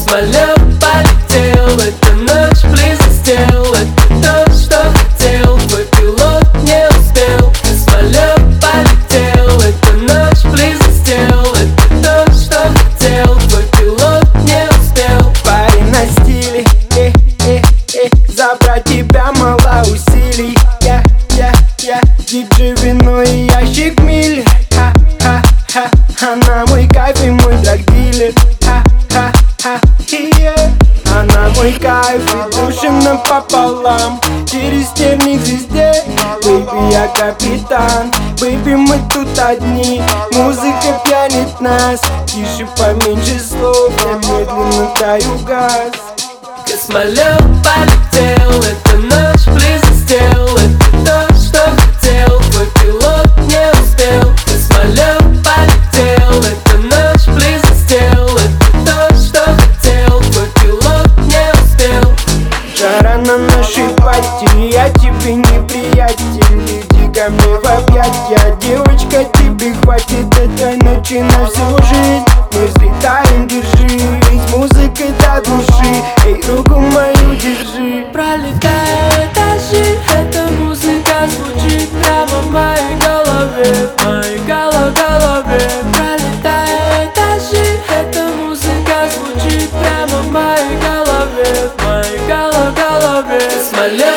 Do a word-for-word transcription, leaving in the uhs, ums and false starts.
Самолет полетел, эта ночь близостел. Это то, что хотел, твой пилот не успел. Самолет полетел, эта ночь близостел. Это то, что хотел, твой пилот не успел. Парень на стиле, э, э, э, забрать тебя мало усилий. Я, я, я, диджей, вино и ящик мили. Ха-ха-ха, она мой кайф и мой драгдилер. Ха-ха-ха, yeah. Она мой кайф и душим напополам. Через терник звезде, бэйби, я капитан. Бэйби, мы тут одни, музыка пьянит нас. Тише, поменьше слов, я медленно даю газ. Космолет полетел, эта ночь близостел. Это то, что хотел, твой пилот не успел. Космолет полетел, эта ночь близостел. Это то, что хотел, твой пилот не успел. Жара на нашей пати, я тебе не приятель. Иди ко мне в объятья, девочка, тебе хватит этой ночи на всю жизнь. Мы взлетаем, держись, музыкой до души. Эй, руку мою держи. Пролетая этажи, эта музыка звучит прямо в моей голове, в моей голо- голове. Пролетая этажи, эта музыка звучит прямо в моей голове, в моей голо- голове. Самолет